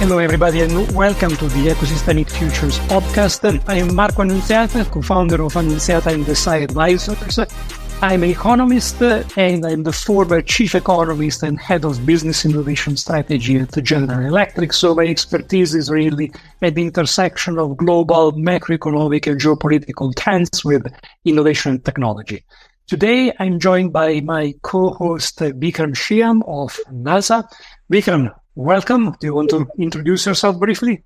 Hello, everybody, and welcome to the Ecosystemic Futures podcast. I am Marco Annunziata, co-founder of Annunziata and Desai Advisors. I'm an economist, and I'm the former chief economist and head of business innovation strategy at General Electric. So my expertise is really at the intersection of global macroeconomic and geopolitical trends with innovation and technology. Today, I'm joined by my co-host, Vikram Shyam of NASA. Vikram, welcome. Do you want to introduce yourself briefly?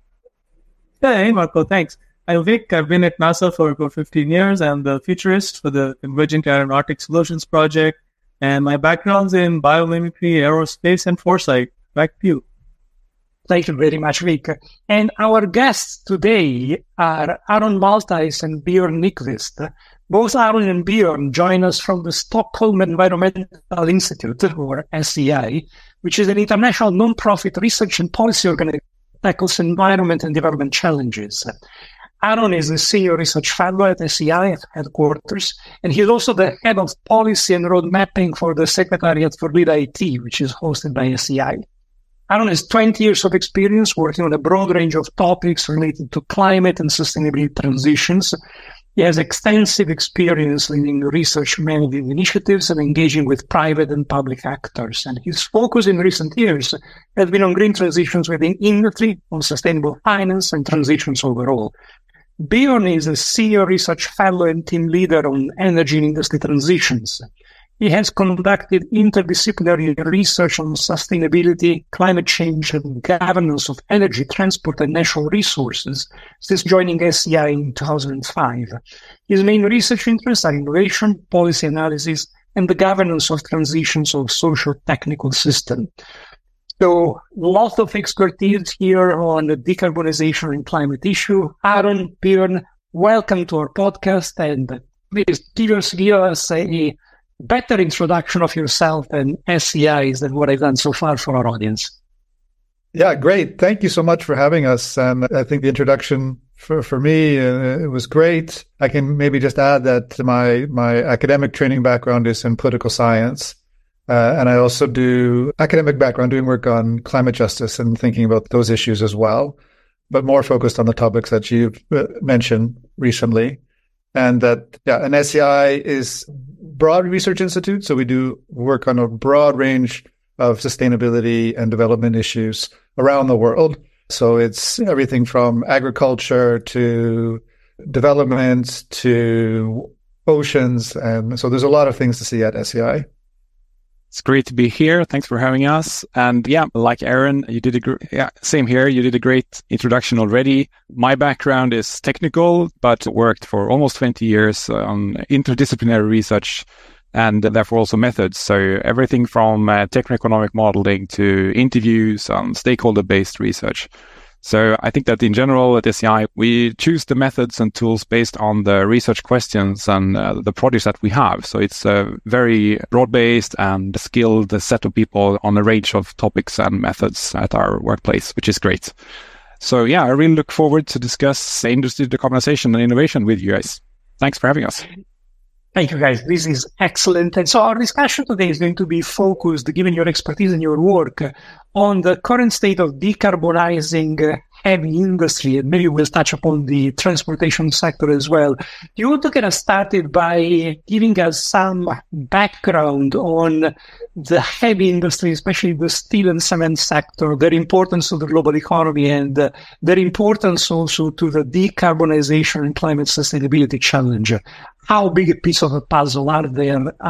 Hey, Marco, thanks. I'm Vic. I've been at NASA for about 15 years. I'm the futurist for the Convergent Aeronautic Solutions project, and my background's in biomimicry, aerospace, and foresight. Back to you. Thank you very much, Vic. And our guests today are Aron Maltais and Björn Nyquist. Both Aron and Björn join us from the Stockholm Environmental Institute, or SEI, which is an international non-profit research and policy organization that tackles environment and development challenges. Aron is a senior research fellow at SEI at headquarters, and he's also the head of policy and road mapping for the Secretariat for Lead IT, which is hosted by SEI. Aron has 20 years of experience working on a broad range of topics related to climate and sustainability transitions. He has extensive experience leading research management initiatives and engaging with private and public actors. And his focus in recent years has been on green transitions within industry, on sustainable finance, and transitions overall. Björn is a senior research fellow and team leader on energy and industry transitions. He has conducted interdisciplinary research on sustainability, climate change, and governance of energy, transport, and natural resources since joining SEI in 2005. His main research interests are innovation, policy analysis, and the governance of transitions of social-technical systems. So, lots of expertise here on the decarbonization and climate issue. Aron, Björn, welcome to our podcast, and please give us a better introduction of yourself and SEI than what I've done so far for our audience. Yeah, great. Thank you so much for having us. And I think the introduction for me, it was great. I can maybe just add that my academic training background is in political science. And I also do academic background doing work on climate justice and thinking about those issues as well, but more focused on the topics that you've mentioned recently. And that, an SEI is broad research institute. So we do work on a broad range of sustainability and development issues around the world. So it's everything from agriculture to development to oceans. And so there's a lot of things to see at SEI. It's great to be here. Thanks for having us. And like Aron, you did same here. You did a great introduction already. My background is technical, but worked for almost 20 years on interdisciplinary research and therefore also methods. So everything from techno-economic modeling to interviews and stakeholder-based research. So I think that in general at SEI, we choose the methods and tools based on the research questions and the projects that we have. So it's a very broad-based and skilled set of people on a range of topics and methods at our workplace, which is great. So I really look forward to discuss industry decarbonization and innovation with you guys. Thanks for having us. Thank you, guys. This is excellent. And so our discussion today is going to be focused, given your expertise and your work, on the current state of decarbonizing heavy industry. And maybe we'll touch upon the transportation sector as well. Do you want to get us started by giving us some background on the heavy industry, especially the steel and cement sector, their importance to the global economy, and their importance also to the decarbonization and climate sustainability challenge? How big a piece of a puzzle are they,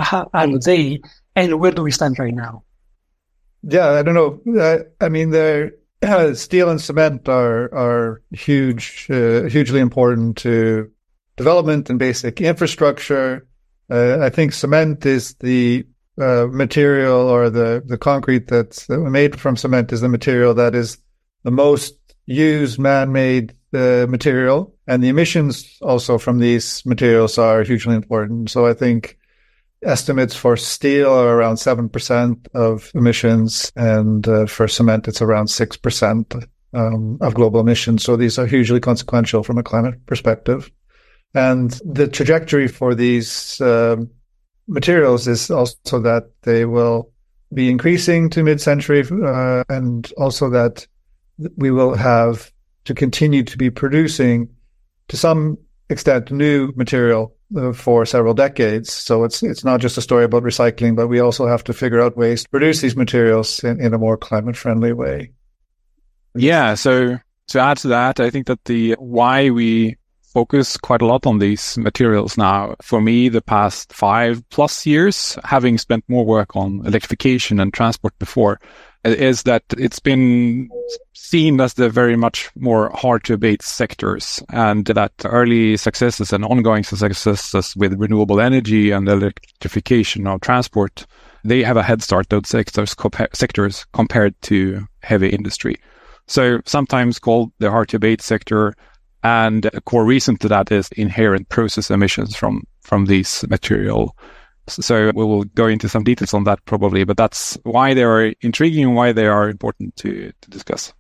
and where do we stand right now? Yeah, I don't know. I mean, steel and cement are hugely important to development and basic infrastructure. I think cement is the material, or the concrete that's made from cement is the material that is the most used man-made material, and the emissions also from these materials are hugely important. So I think estimates for steel are around 7% of emissions, and for cement it's around 6% of global emissions. So these are hugely consequential from a climate perspective. And the trajectory for these materials is also that they will be increasing to mid-century, and also that we will have to continue to be producing, to some extent, new material for several decades. So it's not just a story about recycling, but we also have to figure out ways to produce these materials in a more climate-friendly way. Yeah, so to add to that, I think that the why we focus quite a lot on these materials now, for me, the past 5+ years, having spent more work on electrification and transport before, is that it's been seen as the very much more hard to abate sectors, and that early successes and ongoing successes with renewable energy and electrification of transport, they have a head start, those sectors compared to heavy industry. So sometimes called the hard to abate sector, and a core reason to that is inherent process emissions from these material. So we will go into some details on that probably, but that's why they are intriguing and why they are important to discuss.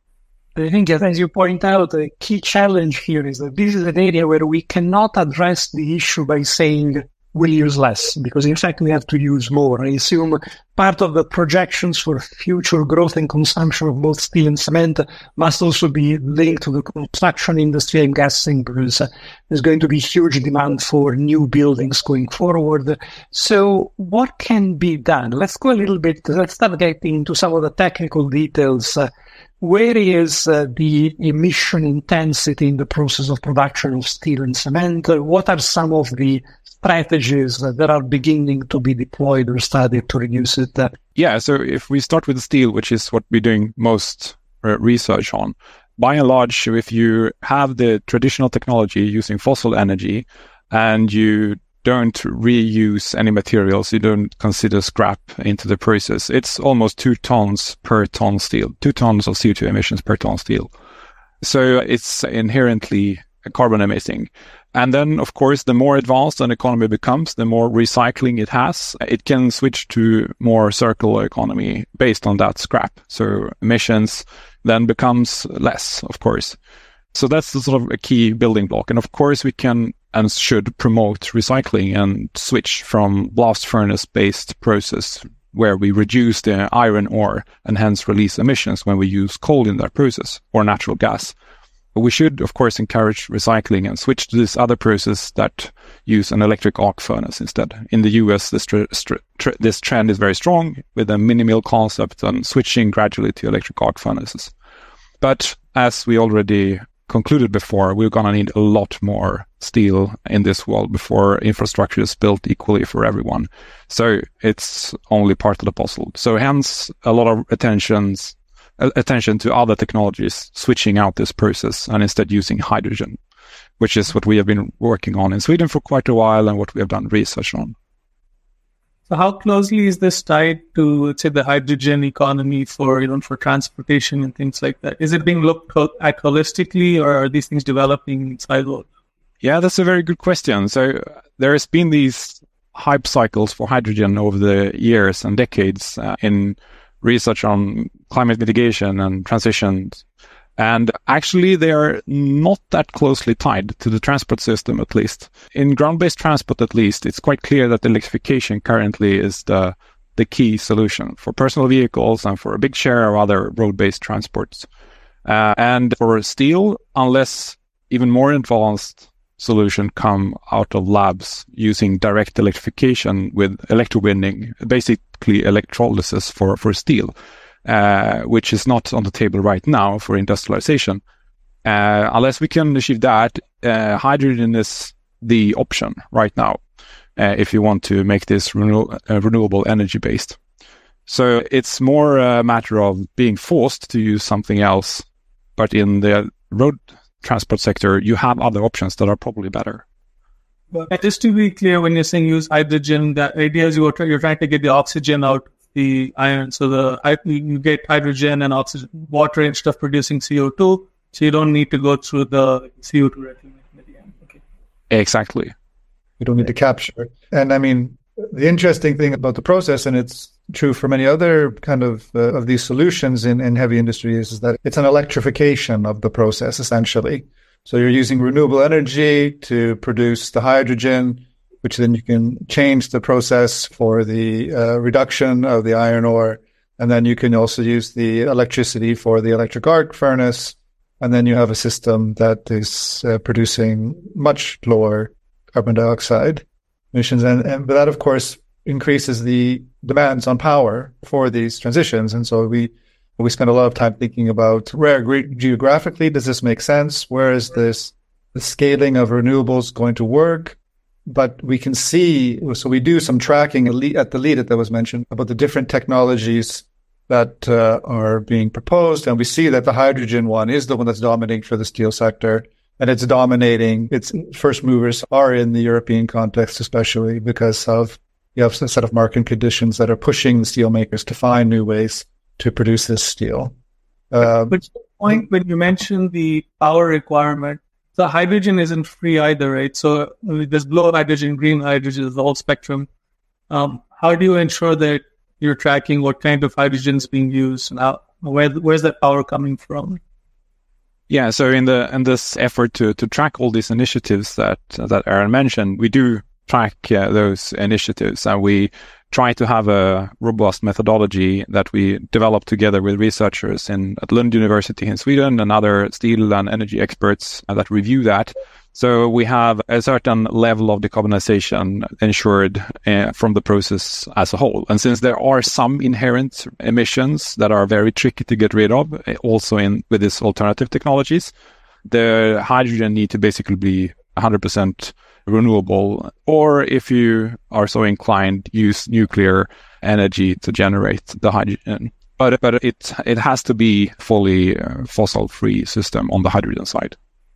I think, as you point out, the key challenge here is that this is an area where we cannot address the issue by saying we'll use less, because in fact we have to use more. I assume part of the projections for future growth and consumption of both steel and cement must also be linked to the construction industry, I'm guessing, because there's going to be huge demand for new buildings going forward. So what can be done? Let's go a little bit, let's start getting into some of the technical details. Where is the emission intensity in the process of production of steel and cement? What are some of the strategies that are beginning to be deployed or studied to reduce it? Yeah, so if we start with steel, which is what we're doing most research on, by and large, if you have the traditional technology using fossil energy and you don't reuse any materials, you don't consider scrap into the process, it's almost 2 tons per ton steel, 2 tons of CO2 emissions per ton steel. So it's inherently carbon emitting. And then, of course, the more advanced an economy becomes, the more recycling it has. It can switch to more circular economy based on that scrap. So emissions then becomes less, of course. So that's the sort of a key building block. And of course, we can and should promote recycling and switch from blast furnace-based process where we reduce the iron ore and hence release emissions when we use coal in that process or natural gas. But we should, of course, encourage recycling and switch to this other process that use an electric arc furnace instead. In the US, this trend is very strong with a mini-mill concept and switching gradually to electric arc furnaces. But as we already concluded before, we're going to need a lot more steel in this world before infrastructure is built equally for everyone. So it's only part of the puzzle. So hence a lot of attention to other technologies, switching out this process and instead using hydrogen, which is what we have been working on in Sweden for quite a while and what we have done research on. So how closely is this tied to, let's say, the hydrogen economy for transportation and things like that? Is it being looked at holistically, or are these things developing silos? Yeah, that's a very good question. So there has been these hype cycles for hydrogen over the years and decades in research on climate mitigation and transitions. And actually, they are not that closely tied to the transport system, at least. In ground-based transport, at least, it's quite clear that electrification currently is the key solution for personal vehicles and for a big share of other road-based transports. And for steel, unless even more advanced solution come out of labs using direct electrification with electrowinning, basically electrolysis for steel, which is not on the table right now for industrialization. Unless we can achieve that, hydrogen is the option right now if you want to make this renewable energy based. So it's more a matter of being forced to use something else, but in the road transport sector, you have other options that are probably better. But just to be clear, when you're saying use hydrogen, the idea is you're trying to get the oxygen out the iron, so you get hydrogen and oxygen, water instead of producing CO2, so you don't need to go through the CO2 reclamation at the end. Okay. Exactly. You don't need to capture. And I mean, the interesting thing about the process, and it's true for many other kind of these solutions in heavy industry, is that it's an electrification of the process, essentially. So you're using renewable energy to produce the hydrogen, which then you can change the process for the reduction of the iron ore And then you can also use the electricity for the electric arc furnace. And then you have a system that is producing much lower carbon dioxide emissions. But that, of course, increases the demands on power for these transitions. And so we spend a lot of time thinking about where geographically does this make sense? Where is the scaling of renewables going to work? But we can see, so we do some tracking at the LEAD that was mentioned about the different technologies that are being proposed. And we see that the hydrogen one is the one that's dominating for the steel sector. And it's dominating. Its first movers are in the European context, especially because you have a set of market conditions that are pushing the steel makers to find new ways to produce this steel. But the point when you mentioned the power requirement, the hydrogen isn't free either, right? So there's blue hydrogen, green hydrogen, the whole spectrum. How do you ensure that you're tracking what kind of hydrogen is being used and where's that power coming from? Yeah, so in this effort to track all these initiatives that Aaron mentioned, we do track those initiatives, and we try to have a robust methodology that we develop together with researchers at Lund University in Sweden and other steel and energy experts that review that. So we have a certain level of decarbonization ensured from the process as a whole. And since there are some inherent emissions that are very tricky to get rid of, also with these alternative technologies, the hydrogen need to basically be 100% renewable, or if you are so inclined, use nuclear energy to generate the hydrogen. But it has to be fully fossil-free system on the hydrogen side.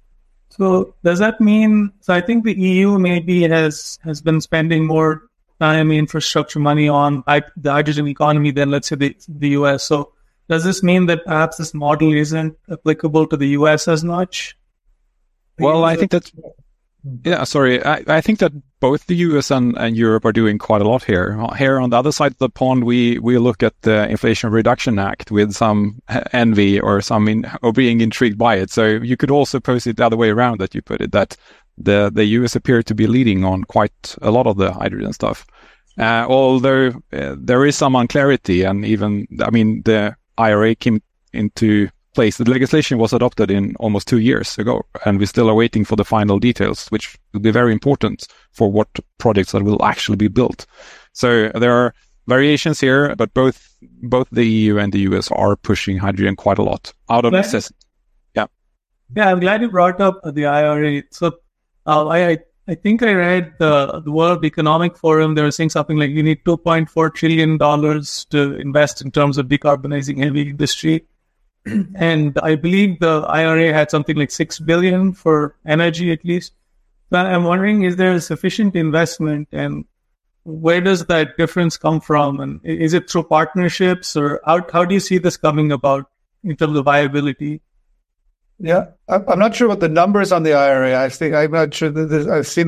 So does that mean, so I think the EU maybe has been spending more time, infrastructure money on the hydrogen economy than, let's say, the US. So does this mean that perhaps this model isn't applicable to the US as much? Well, I think that, I think that both the US and Europe are doing quite a lot here. Here on the other side of the pond, we look at the Inflation Reduction Act with some envy or being intrigued by it. So you could also pose it the other way around, that you put it, that the US appear to be leading on quite a lot of the hydrogen stuff. Although there is some unclarity, and even, the IRA came into place. The legislation was adopted in almost 2 years ago, and we still are waiting for the final details, which will be very important for what projects that will actually be built. So there are variations here, but both the EU and the US are pushing hydrogen quite a lot out of necessity. Yeah, I'm glad you brought up the IRA. So I think I read the World Economic Forum. They were saying something like you need $2.4 trillion to invest in terms of decarbonizing heavy industry. And I believe the IRA had something like $6 billion for energy, at least. So I'm wondering, is there sufficient investment, and where does that difference come from? And is it through partnerships, or how do you see this coming about in terms of viability? Yeah, I'm not sure what the numbers on the IRA. I'm not sure that I've seen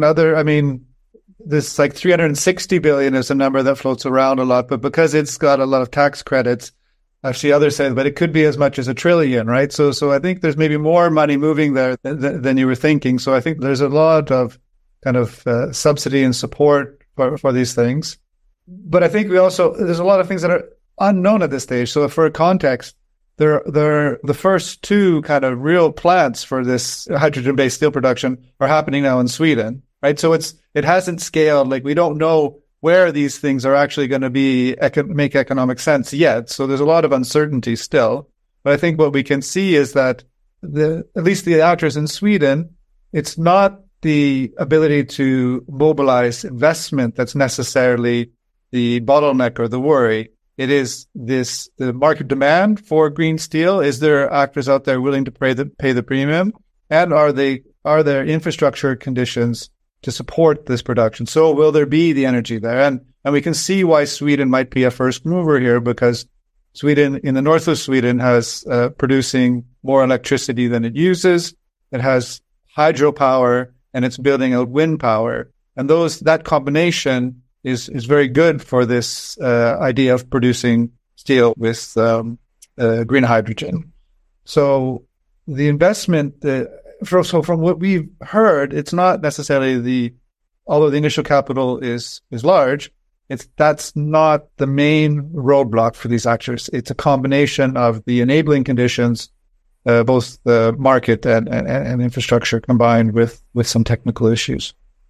this like 360 billion is a number that floats around a lot, but because it's got a lot of tax credits, I've seen others say, but it could be as much as $1 trillion, right? So I think there's maybe more money moving there than you were thinking. So I think there's a lot of kind of subsidy and support for these things. But I think there's a lot of things that are unknown at this stage. So for context, they're the first two kind of real plants for this hydrogen-based steel production are happening now in Sweden, right? So it hasn't scaled. Like, we don't know where these things are actually going to make economic sense yet. So there's a lot of uncertainty still. But I think what we can see is that at least the actors in Sweden, it's not the ability to mobilize investment that's necessarily the bottleneck or the worry. It is the market demand for green steel. Is there actors out there willing to pay the premium? And are there infrastructure conditions to support this production? So will there be the energy there? And we can see why Sweden might be a first mover here, because Sweden, in the north of Sweden, has producing more electricity than it uses. It has hydropower, and it's building out wind power. And that combination is very good for this idea of producing steel with green hydrogen. So the investment, from what we've heard, it's not necessarily although the initial capital is large, that's not the main roadblock for these actors. It's a combination of the enabling conditions, both the market and infrastructure combined with some technical issues.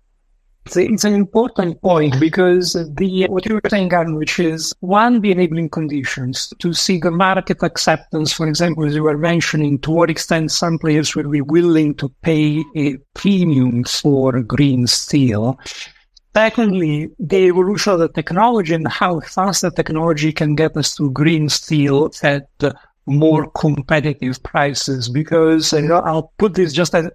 It's an important point because what you were saying, Aaron, which is one, the enabling conditions to see the market acceptance, for example, as you were mentioning, to what extent some players will be willing to pay a premium for green steel. Secondly, the evolution of the technology and how fast the technology can get us to green steel at more competitive prices, because I'll put this just as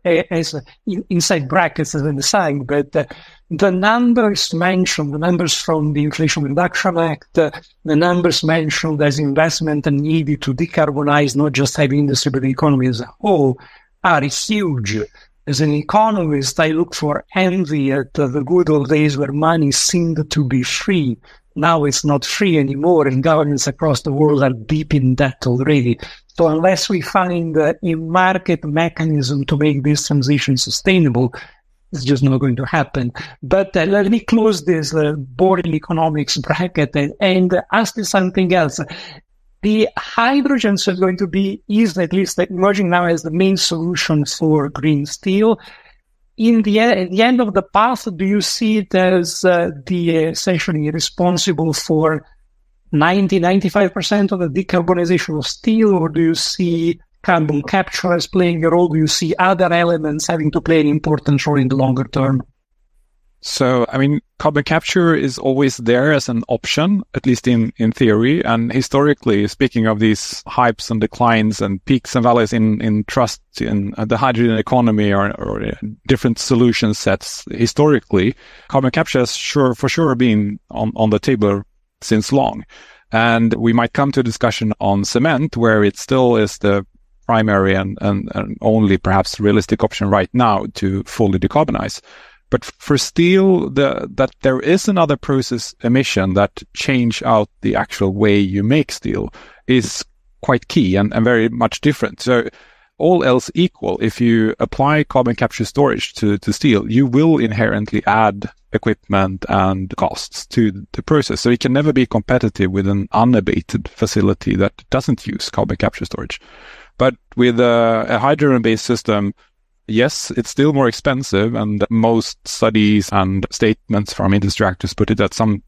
inside brackets as an aside, but the numbers mentioned, the numbers from the Inflation Reduction Act, the numbers mentioned as investment and needed to decarbonize not just heavy industry but the economy as a whole are huge. As an economist, I look for envy at the good old days where money seemed to be free. Now it's not free anymore, and governments across the world are deep in debt already. So unless we find a market mechanism to make this transition sustainable, it's just not going to happen. But let me close this boring economics bracket and ask you something else. The hydrogen is going to be at least emerging now as the main solution for green steel. At the end of the path, do you see it as essentially responsible for 95% of the decarbonization of steel, or do you see carbon capture as playing a role? Do you see other elements having to play an important role in the longer term? So, carbon capture is always there as an option, at least in theory. And historically, speaking of these hypes and declines and peaks and valleys in trust in the hydrogen economy or different solution sets, historically, carbon capture has for sure been on the table since long. And we might come to a discussion on cement, where it still is the primary and only perhaps realistic option right now to fully decarbonize. But for steel, that there is another process emission that change out the actual way you make steel is quite key and very much different. So all else equal, if you apply carbon capture storage to steel, you will inherently add equipment and costs to the process. So it can never be competitive with an unabated facility that doesn't use carbon capture storage. But with a hydrogen-based system, yes, it's still more expensive, and most studies and statements from industry actors put it at some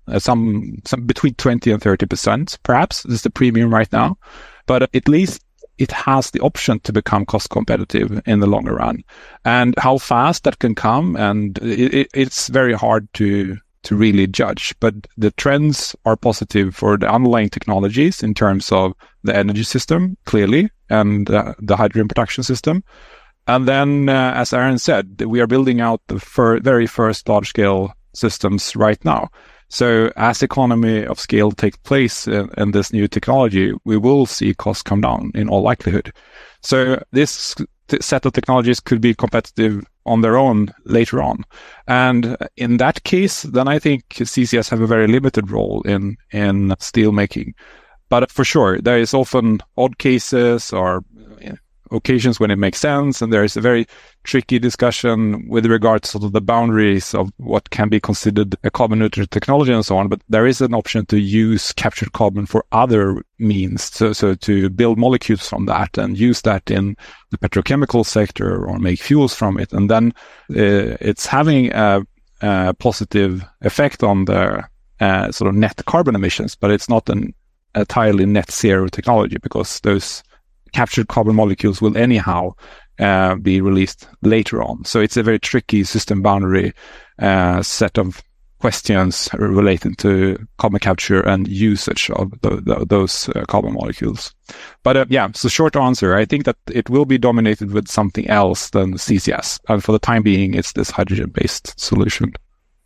between 20 and 30%, perhaps. This is the premium right now. But at least it has the option to become cost competitive in the longer run. And how fast that can come, and it's very hard to really judge. But the trends are positive for the underlying technologies in terms of the energy system, clearly, and the hydrogen production system. And then, as Aaron said, we are building out the very first large-scale systems right now. So as economy of scale takes place in this new technology, we will see costs come down in all likelihood. So this set of technologies could be competitive on their own later on. And in that case, then I think CCS have a very limited role in steel making. But for sure, there is often odd cases or occasions when it makes sense, and there is a very tricky discussion with regards to the boundaries of what can be considered a carbon neutral technology and so on. But there is an option to use captured carbon for other means, so to build molecules from that and use that in the petrochemical sector or make fuels from it, and then it's having a positive effect on the sort of net carbon emissions, but it's not an entirely net zero technology, because those captured carbon molecules will anyhow be released later on. So it's a very tricky system boundary set of questions related to carbon capture and usage of those carbon molecules. But so short answer, I think that it will be dominated with something else than CCS. And for the time being, it's this hydrogen-based solution.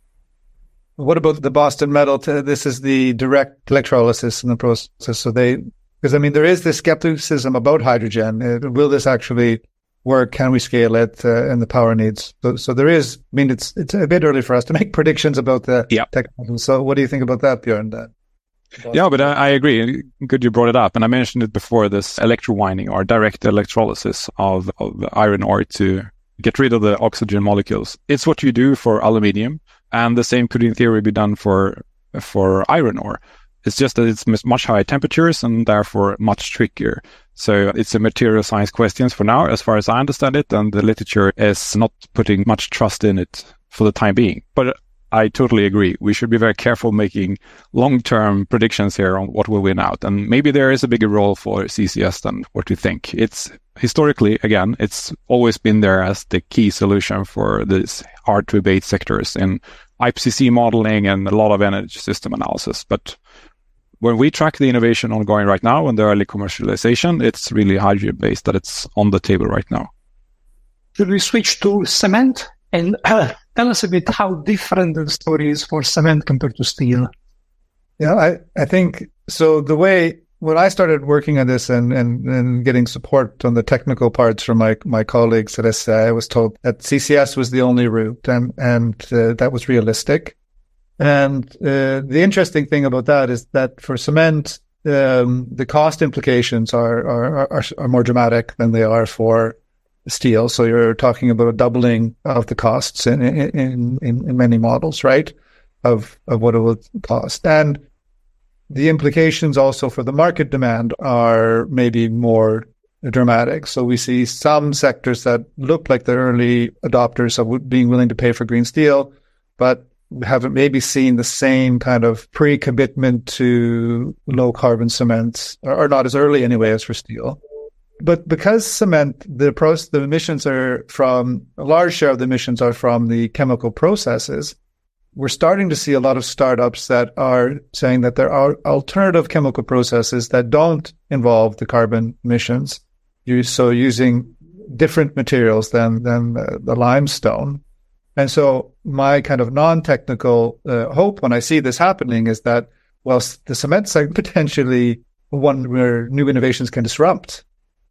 What about the Boston Metal? This is the direct electrolysis in the process. So because there is this skepticism about hydrogen. Will this actually work? Can we scale it and the power needs? So there is. It's a bit early for us to make predictions about the technology. So what do you think about that, Björn? Yeah, but I agree. Good you brought it up, and I mentioned it before. This electrowinning or direct electrolysis of iron ore to get rid of the oxygen molecules. It's what you do for aluminium, and the same could in theory be done for for iron ore. It's just that it's much higher temperatures and therefore much trickier. So it's a material science question for now, as far as I understand it, and the literature is not putting much trust in it for the time being. But I totally agree. We should be very careful making long-term predictions here on what will win out. And maybe there is a bigger role for CCS than what we think. It's historically, again, it's always been there as the key solution for these hard-to-abate sectors in IPCC modeling and a lot of energy system analysis. But when we track the innovation ongoing right now and the early commercialization, it's really hydrogen-based that it's on the table right now. Should we switch to cement? And tell us a bit how different the story is for cement compared to steel. Yeah, I think so. The way when I started working on this and getting support on the technical parts from my colleagues at SI, I was told that CCS was the only route, and that was realistic. And the interesting thing about that is that for cement, the cost implications are more dramatic than they are for steel. So you're talking about a doubling of the costs in many models, right? Of what it will cost. And the implications also for the market demand are maybe more dramatic. So we see some sectors that look like the early adopters of being willing to pay for green steel, but haven't maybe seen the same kind of pre-commitment to low carbon cements, or not as early anyway as for steel. But because cement, the emissions are from, a large share of the emissions are from the chemical processes, we're starting to see a lot of startups that are saying that there are alternative chemical processes that don't involve the carbon emissions. So using different materials than the limestone. And so my kind of non-technical hope when I see this happening is that, well, the cement sector potentially one where new innovations can disrupt.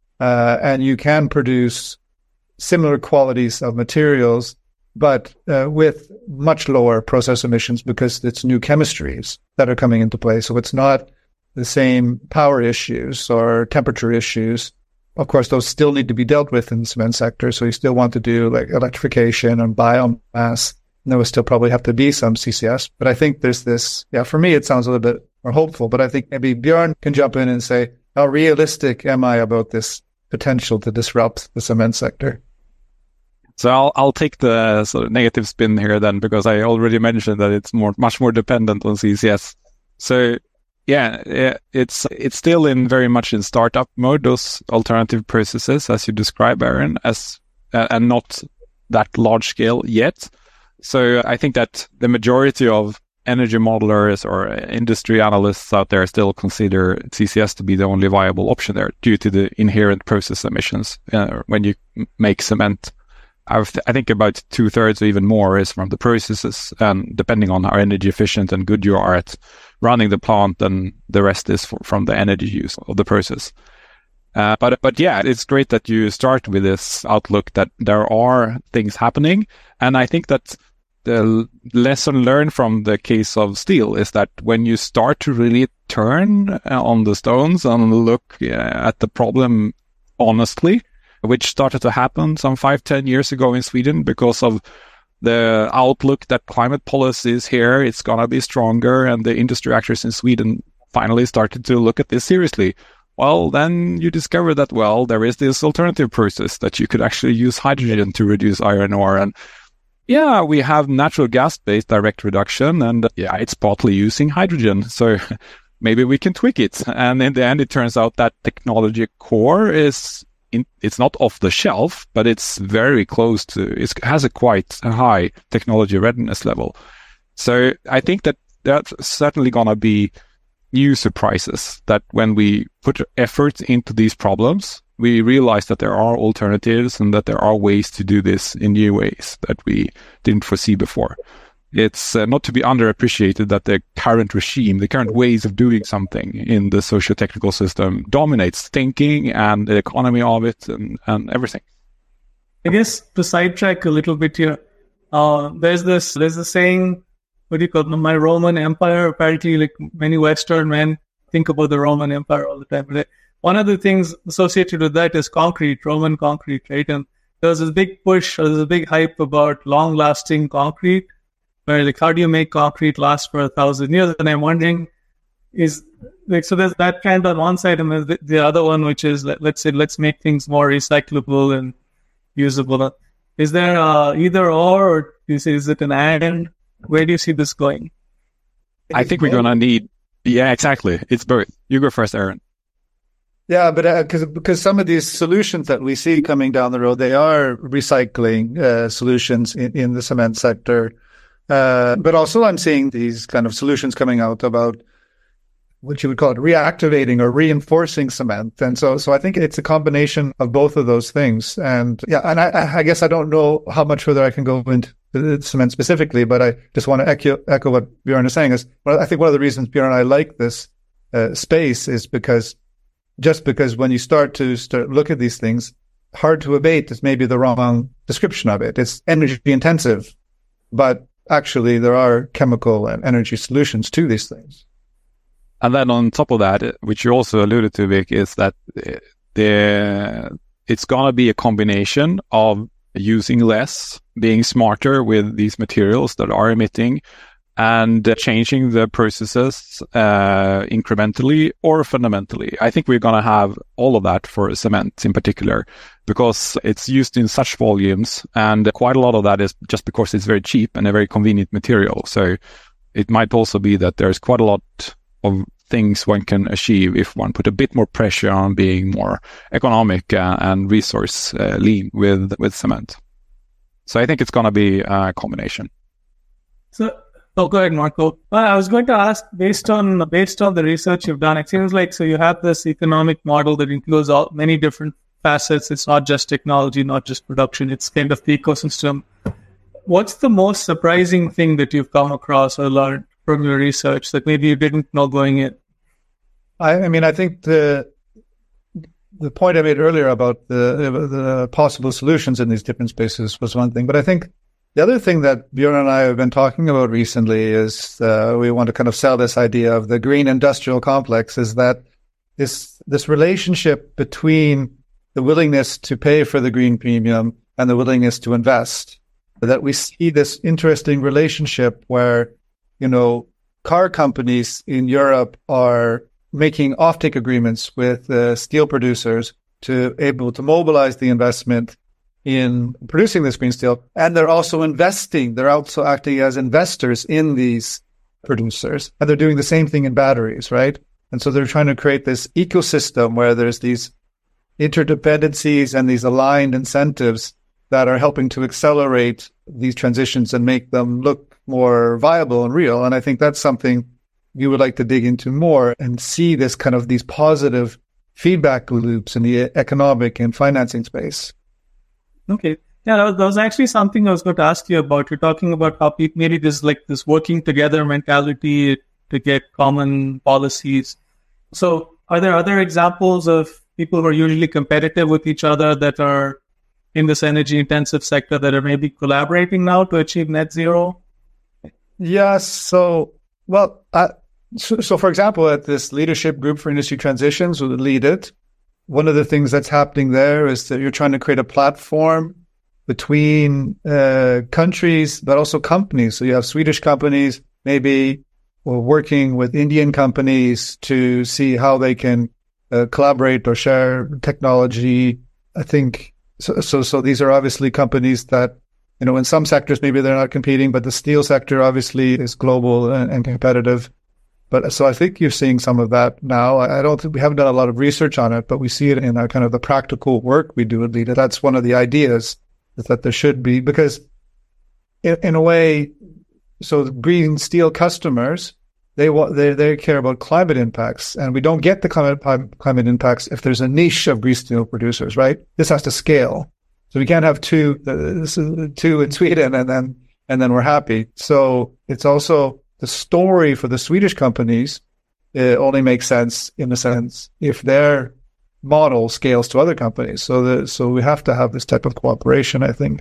And you can produce similar qualities of materials, but with much lower process emissions because it's new chemistries that are coming into play. So it's not the same power issues or temperature issues. Of course, those still need to be dealt with in the cement sector. So you still want to do like electrification and biomass. And there will still probably have to be some CCS. But I think there's this, for me, it sounds a little bit more hopeful. But I think maybe Björn can jump in and say, how realistic am I about this potential to disrupt the cement sector? So I'll take the sort of negative spin here then, because I already mentioned that it's much more dependent on CCS. So yeah, it's still very much in startup mode, those alternative processes as you describe, Aaron, and not that large scale yet. So I think that the majority of energy modelers or industry analysts out there still consider CCS to be the only viable option there due to the inherent process emissions when you make cement. I think about 2/3 or even more is from the processes, and depending on how energy efficient and good you are at running the plant, then the rest is from the energy use of the process. But yeah, it's great that you start with this outlook that there are things happening, and I think that the lesson learned from the case of steel is that when you start to really turn on the stones and look at the problem honestly, which started to happen some 5-10 years ago in Sweden because of the outlook that climate policy is here, it's going to be stronger, and the industry actors in Sweden finally started to look at this seriously. Well, then you discover that, well, there is this alternative process that you could actually use hydrogen to reduce iron ore. And yeah, we have natural gas-based direct reduction, and yeah, it's partly using hydrogen. So maybe we can tweak it. And in the end, it turns out that technology core it's not off the shelf, but it's very close to, it has a quite high technology readiness level. So I think that that's certainly going to be new surprises, that when we put effort into these problems, we realize that there are alternatives and that there are ways to do this in new ways that we didn't foresee before. It's not to be underappreciated that the current regime, the current ways of doing something in the socio-technical system dominates thinking and the economy of it and everything. I guess to sidetrack a little bit here, there's a saying, what do you call it, my Roman Empire. Apparently, like many Western men think about the Roman Empire all the time. But one of the things associated with that is concrete, Roman concrete, right? And there was this big push, there was a big hype about long-lasting concrete. where like how do you make concrete last for 1,000 years? And I'm wondering, is like, so there's that kind on one side, and there's the other one, which is let's say let's make things more recyclable and usable. Is there either or is it an and? Where do you see this going? I think we're gonna need. Yeah, exactly. It's both. You go first, Aaron. Yeah, but because some of these solutions that we see coming down the road, they are recycling solutions in the cement sector. But also I'm seeing these kind of solutions coming out about what you would call it reactivating or reinforcing cement. And so I think it's a combination of both of those things. And yeah, and I guess I don't know how much further I can go into cement specifically, but I just want to echo what Björn is saying. I think one of the reasons Björn and I like this space is because when you start look at these things, hard to abate is maybe the wrong description of it. It's energy intensive, but actually there are chemical and energy solutions to these things. And then on top of that, which you also alluded to, Vic, is that it's going to be a combination of using less, being smarter with these materials that are emitting, and changing the processes incrementally or fundamentally. I think we're going to have all of that for cement in particular, because it's used in such volumes, and quite a lot of that is just because it's very cheap and a very convenient material. So it might also be that there's quite a lot of things one can achieve if one put a bit more pressure on being more economic and resource lean with cement. So I think it's going to be a combination. So, go ahead, Marco. Well, I was going to ask, based on the research you've done, it seems like so you have this economic model that includes many different facets. It's not just technology, not just production. It's kind of the ecosystem. What's the most surprising thing that you've come across or learned from your research that maybe you didn't know going in? I mean, I think the point I made earlier about the possible solutions in these different spaces was one thing, but I think the other thing that Björn and I have been talking about recently is we want to kind of sell this idea of the green industrial complex, is that this relationship between the willingness to pay for the green premium and the willingness to invest, that we see this interesting relationship where, you know, car companies in Europe are making offtake agreements with steel producers to able to mobilize the investment in producing this green steel. And they're also investing. They're also acting as investors in these producers. And they're doing the same thing in batteries, right? And so they're trying to create this ecosystem where there's these interdependencies and these aligned incentives that are helping to accelerate these transitions and make them look more viable and real. And I think that's something we would like to dig into more and see this kind of these positive feedback loops in the economic and financing space. Okay. Yeah, that was actually something I was going to ask you about. You're talking about how people, maybe there's like this working together mentality to get common policies. So are there other examples of people who are usually competitive with each other that are in this energy intensive sector that are maybe collaborating now to achieve net zero? Yes. So for example, at this leadership group for industry transitions, we lead it. One of the things that's happening there is that you're trying to create a platform between countries, but also companies. So you have Swedish companies maybe working with Indian companies to see how they can collaborate or share technology. I think so. These are obviously companies that, you know, in some sectors maybe they're not competing, but the steel sector obviously is global and competitive. But so I think you're seeing some of that now. I don't think we haven't done a lot of research on it, but we see it in our kind of the practical work we do at LEADA. That's one of the ideas, is that there should be, because in a way, so the green steel customers, they care about climate impacts, and we don't get the climate impacts if there's a niche of green steel producers, right? This has to scale. So we can't have two in Sweden and then we're happy. So it's also the story for the Swedish companies. It only makes sense in a sense if their model scales to other companies. So we have to have this type of cooperation, I think.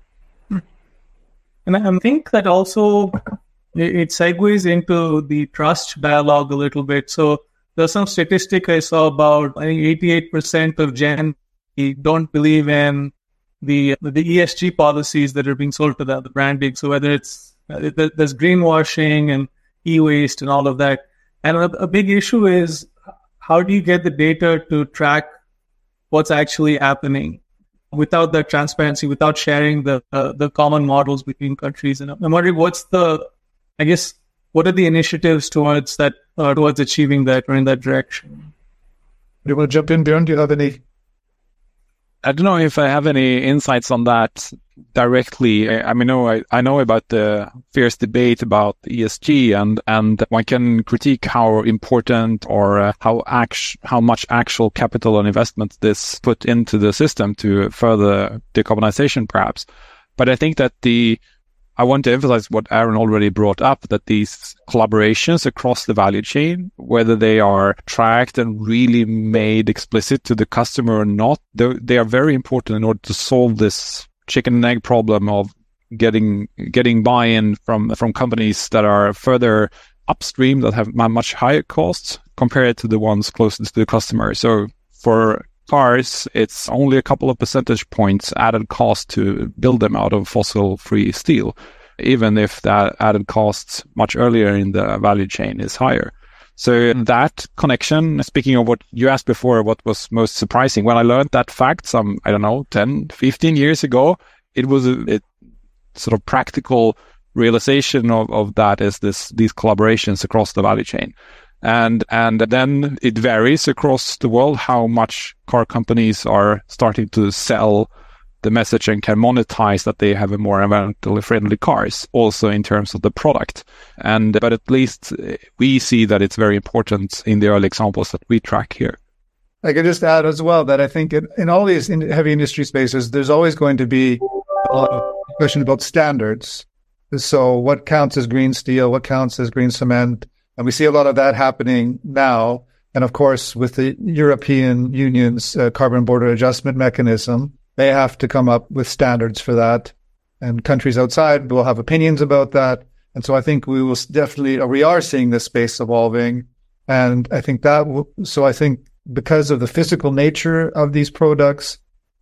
And I think that also it segues into the trust dialogue a little bit. So there's some statistic I saw about, I think 88% of Gen don't believe in the ESG policies that are being sold to the branding. So whether it's There's greenwashing and e-waste and all of that. And a big issue is, how do you get the data to track what's actually happening without that transparency, without sharing the common models between countries? And I'm wondering, what are the initiatives towards that, towards achieving that or in that direction? Do you want to jump in, Björn? Do you have any? I don't know if I have any insights on that directly. I know about the fierce debate about ESG, and one can critique how important or how much actual capital and investment this put into the system to further decarbonization, perhaps. But I think that I want to emphasize what Aaron already brought up, that these collaborations across the value chain, whether they are tracked and really made explicit to the customer or not, they are very important in order to solve this chicken and egg problem of getting buy-in from companies that are further upstream, that have much higher costs compared to the ones closest to the customer. So for cars, it's only a couple of percentage points added cost to build them out of fossil-free steel, even if that added cost much earlier in the value chain is higher. So that connection, speaking of what you asked before, what was most surprising, when I learned that fact some, 10, 15 years ago, it was a sort of practical realization of that is these collaborations across the value chain. And then it varies across the world how much car companies are starting to sell the message and can monetize that they have a more environmentally friendly cars, also in terms of the product. But at least we see that it's very important in the early examples that we track here. I could just add as well that I think in all these heavy industry spaces, there's always going to be a lot of question about standards. So what counts as green steel? What counts as green cement? And we see a lot of that happening now. And of course, with the European Union's carbon border adjustment mechanism, they have to come up with standards for that. And countries outside will have opinions about that. And so I think we are seeing this space evolving. And I think I think because of the physical nature of these products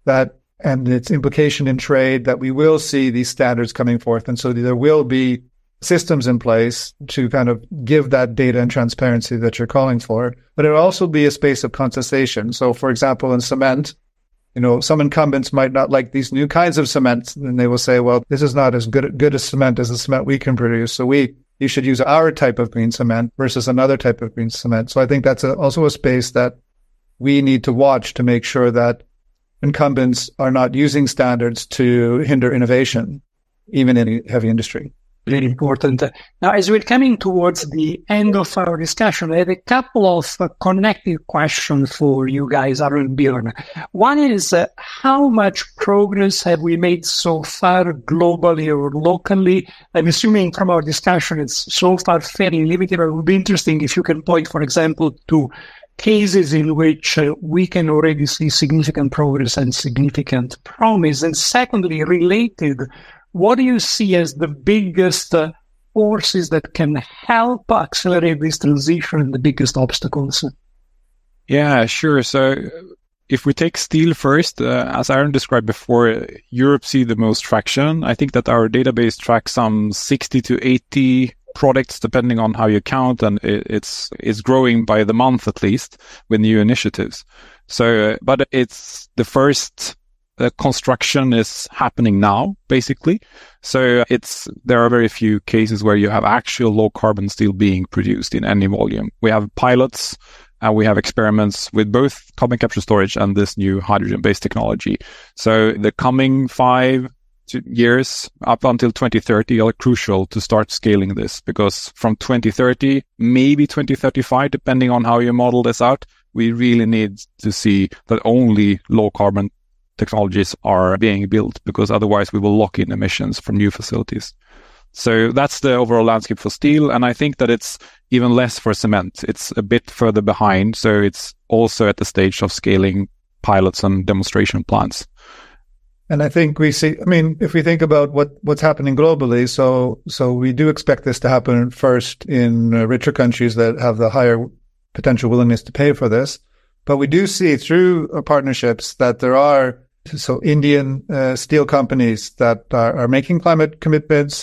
and its implication in trade, that we will see these standards coming forth. And so there will be systems in place to kind of give that data and transparency that you're calling for, but it'll also be a space of contestation. So, for example, in cement, some incumbents might not like these new kinds of cement, and they will say, well, this is not as good as cement as the cement we can produce. So you should use our type of green cement versus another type of green cement. So I think that's also a space that we need to watch to make sure that incumbents are not using standards to hinder innovation, even in heavy industry. Very important. Now, as we're coming towards the end of our discussion, I have a couple of connected questions for you guys, Aaron and Björn. One is, how much progress have we made so far globally or locally? I'm assuming from our discussion it's so far fairly limited, but it would be interesting if you can point, for example, to cases in which we can already see significant progress and significant promise. And secondly, related, what do you see as the biggest forces that can help accelerate this transition and the biggest obstacles? Yeah, sure. So if we take steel first, as Aaron described before, Europe see the most traction. I think that our database tracks some 60 to 80 products, depending on how you count, and it's growing by the month at least with new initiatives. So, but it's the first construction is happening now, basically. So there are very few cases where you have actual low carbon steel being produced in any volume. We have pilots and we have experiments with both carbon capture storage and this new hydrogen-based technology. So the coming 5 years up until 2030 are crucial to start scaling this, because from 2030, maybe 2035, depending on how you model this out, we really need to see that only low carbon technologies are being built, because otherwise we will lock in emissions from new facilities. So that's the overall landscape for steel. And I think that it's even less for cement. It's a bit further behind. So it's also at the stage of scaling pilots and demonstration plants. And I think we see, if we think about what's happening globally, so we do expect this to happen first in richer countries that have the higher potential willingness to pay for this. But we do see through partnerships that there are Indian steel companies that are making climate commitments.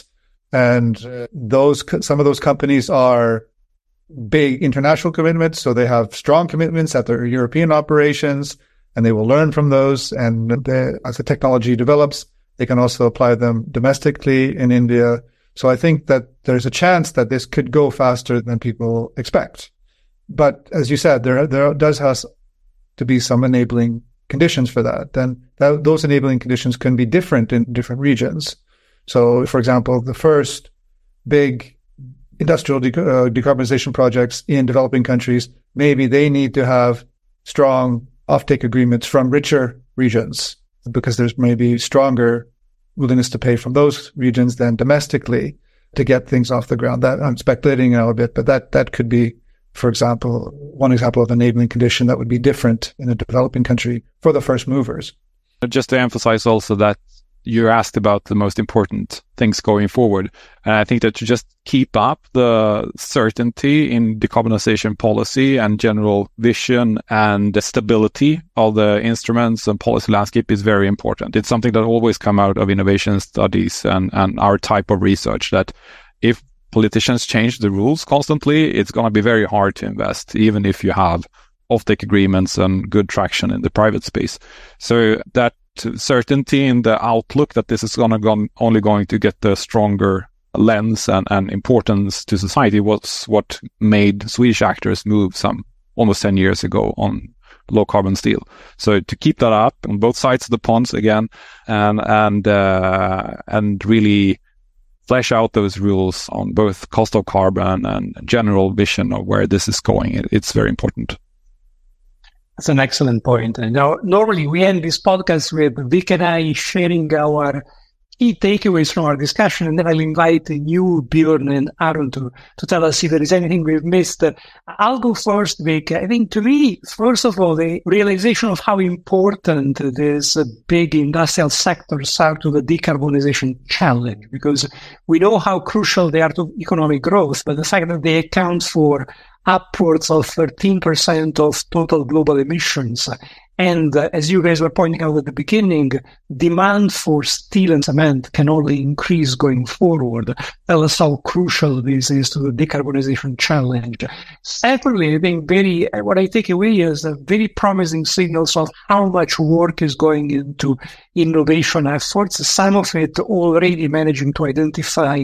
And some of those companies are big international commitments. So they have strong commitments at their European operations, and they will learn from those. And as the technology develops, they can also apply them domestically in India. So I think that there's a chance that this could go faster than people expect. But as you said, there does have to be some enabling conditions for that. Then those enabling conditions can be different in different regions. So, for example, the first big industrial decarbonization projects in developing countries, maybe they need to have strong offtake agreements from richer regions because there's maybe stronger willingness to pay from those regions than domestically to get things off the ground. That I'm speculating a bit, but that could be, for example, one example of enabling condition that would be different in a developing country for the first movers. Just to emphasize also that you asked about the most important things going forward. And I think that to just keep up the certainty in decarbonization policy and general vision and the stability of the instruments and policy landscape is very important. It's something that always come out of innovation studies and our type of research, that if politicians change the rules constantly, it's going to be very hard to invest, even if you have offtake agreements and good traction in the private space. So that certainty in the outlook that this is only going to get the stronger lens and importance to society was what made Swedish actors move some almost 10 years ago on low carbon steel. So to keep that up on both sides of the ponds again, and really flesh out those rules on both cost of carbon and general vision of where this is going, it's very important. That's an excellent point. And now, normally we end this podcast with Vic and I sharing our key takeaways from our discussion, and then I'll invite you, Björn, and Aaron to tell us if there is anything we've missed. I'll go first, Vic. I think to me, first of all, the realization of how important these big industrial sectors are to the decarbonization challenge, because we know how crucial they are to economic growth, but the fact that they account for upwards of 13% of total global emissions. And as you guys were pointing out at the beginning, demand for steel and cement can only increase going forward. Tell us how crucial this is to the decarbonization challenge. Secondly, I think what I take away is very promising signals of how much work is going into innovation efforts, some of it already managing to identify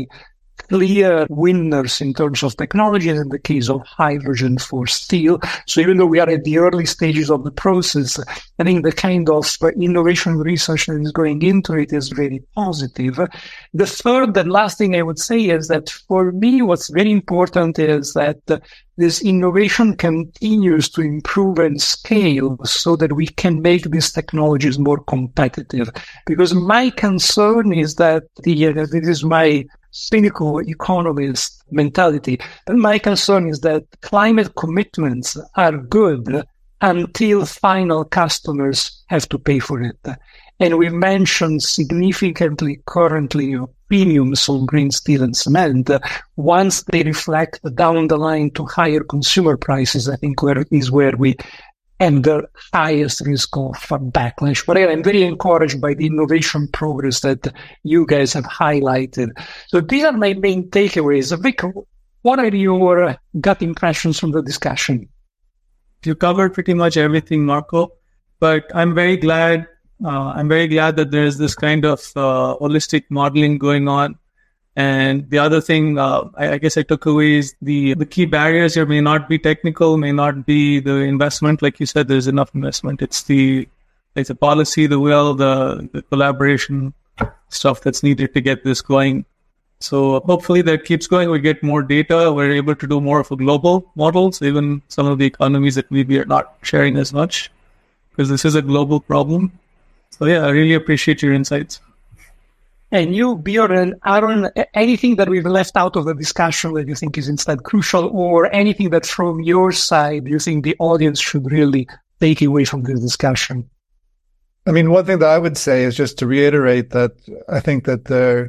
clear winners in terms of technology, in the case of hydrogen for steel. So even though we are at the early stages of the process, I think the kind of innovation research that is going into it is very positive. The third and last thing I would say is that for me, what's very important is that this innovation continues to improve and scale so that we can make these technologies more competitive. Because my concern is that this is my cynical economist mentality. And my concern is that climate commitments are good until final customers have to pay for it. And we mentioned significantly currently premiums on green steel and cement. Once they reflect down the line to higher consumer prices, I think where we and the highest risk of backlash. But I'm very encouraged by the innovation progress that you guys have highlighted. So these are my main takeaways. Vic, what are your gut impressions from the discussion? You covered pretty much everything, Marco, but I'm very glad that there's this kind of holistic modeling going on. And the other thing, I guess I took away is the key barriers here may not be technical, may not be the investment. Like you said, there's enough investment. It's the policy, the will, the collaboration stuff that's needed to get this going. So hopefully that keeps going. We get more data. We're able to do more of a global models, even some of the economies that maybe are not sharing as much, because this is a global problem. So yeah, I really appreciate your insights. And you, Björn and Aaron, anything that we've left out of the discussion that you think is instead crucial, or anything that from your side you think the audience should really take away from this discussion? I mean, one thing that I would say is just to reiterate that I think that there,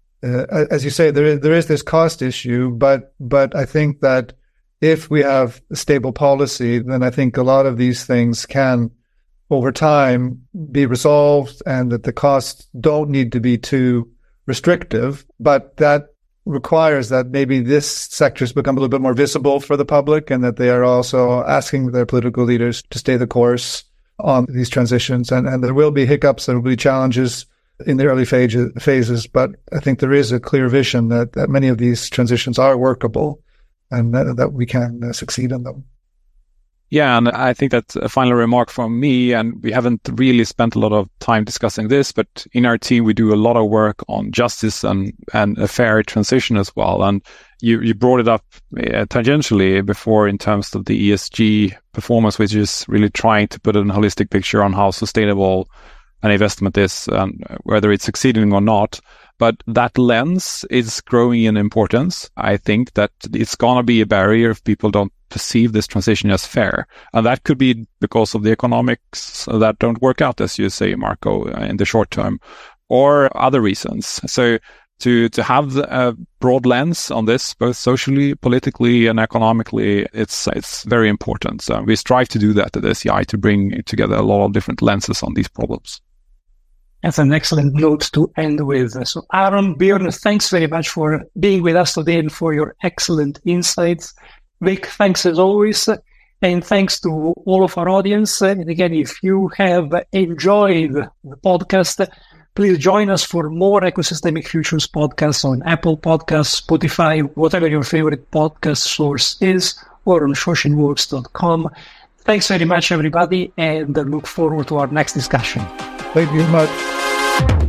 as you say, there is this cost issue, but I think that if we have a stable policy, then I think a lot of these things can over time be resolved, and that the costs don't need to be too restrictive, but that requires that maybe this sector's become a little bit more visible for the public, and that they are also asking their political leaders to stay the course on these transitions. And there will be hiccups, there will be challenges in the early phases, but I think there is a clear vision that many of these transitions are workable and that we can succeed in them. Yeah, and I think that's a final remark from me, and we haven't really spent a lot of time discussing this, but in our team, we do a lot of work on justice and a fair transition as well. And you brought it up tangentially before in terms of the ESG performance, which is really trying to put a holistic picture on how sustainable an investment is and whether it's succeeding or not. But that lens is growing in importance. I think that it's going to be a barrier if people don't perceive this transition as fair. And that could be because of the economics that don't work out, as you say, Marco, in the short term, or other reasons. So to have a broad lens on this, both socially, politically, and economically, it's very important. So we strive to do that at SEI, to bring together a lot of different lenses on these problems. That's an excellent note to end with. So Aron, Björn, thanks very much for being with us today and for your excellent insights. Vic, thanks as always. And thanks to all of our audience. And again, if you have enjoyed the podcast, please join us for more Ecosystemic Futures podcasts on Apple Podcasts, Spotify, whatever your favorite podcast source is, or on shoshinworks.com. Thanks very much, everybody, and look forward to our next discussion. Thank you very much.